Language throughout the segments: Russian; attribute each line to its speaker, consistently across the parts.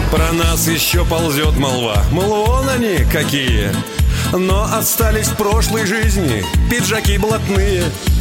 Speaker 1: Про нас еще ползет молва, мол, вон они какие. Но остались в прошлой жизни пиджаки блатные.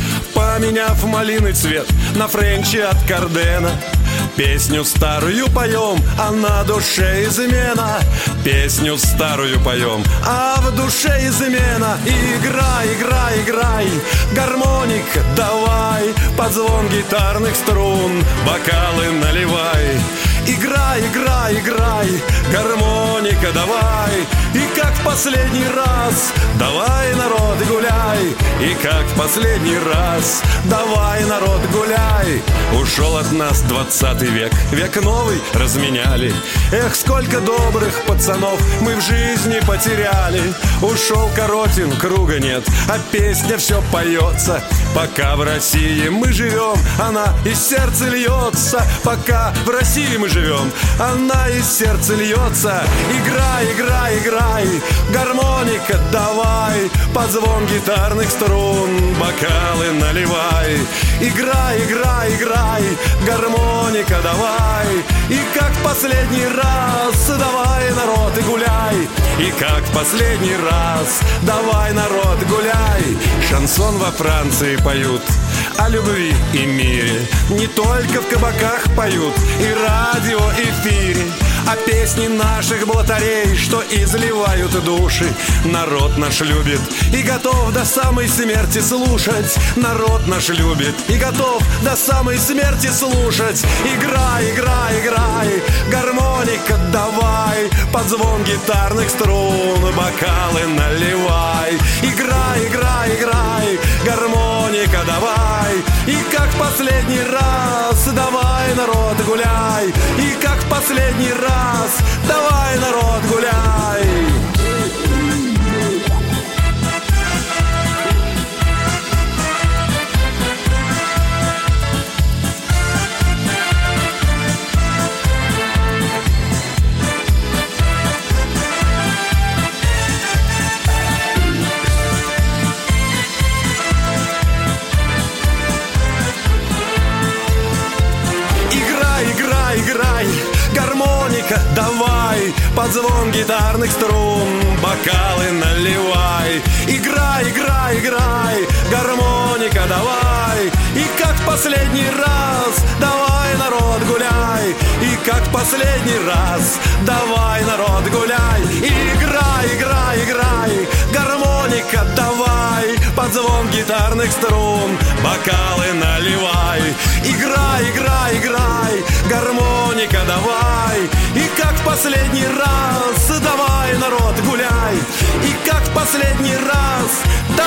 Speaker 1: Поменяв малиный цвет на френчи от Кардена, песню старую поем, а на душе измена. Песню старую поем, а в душе измена. Играй, играй, играй, гармоника давай, под звон гитарных струн бокалы наливай. Играй, играй, играй, гармоника давай. И как в последний раз, давай, народ, гуляй. И как в последний раз, давай, народ, гуляй. Ушел от нас 20 век, век новый разменяли. Эх, сколько добрых пацанов мы в жизни потеряли. Ушел Коротин, круга нет, а песня все поется. Пока в России мы живем, она из сердца льется. Пока в России мы живем, она из сердца льется. Играй, играй, играй, гармоника давай, под звон гитарных струн бокалы наливай. Играй, играй, играй, гармоника давай. И как в последний раз, давай, народ, и гуляй. И как в последний раз, давай, народ, гуляй. Шансон во Франции поют о любви и мире. Не только в кабаках поют и радиоэфире. А песни наших блатарей, что изливают души, народ наш любит и готов до самой смерти слушать. Народ наш любит и готов до самой смерти слушать. Играй, играй, играй, гармоника давай, под звон гитарных струн бокалы наливай. Играй, играй, играй, гармоника давай. И как в последний раз, давай, народ, гуляй. И как в последний раз, давай, народ, гуляй. Играй, гармоника давай, под звон гитарных струн бокалы наливай. Играй, играй, играй, гармоника давай. И как в последний раз, давай, народ, гуляй. И как в последний раз, давай, народ, гуляй. Играй, играй, играй, гармоника давай, под звон гитарных струн бокалы наливай. Играй, играй, играй, гармоника давай. И как в последний раз, давай, народ, гуляй. И как в последний раз,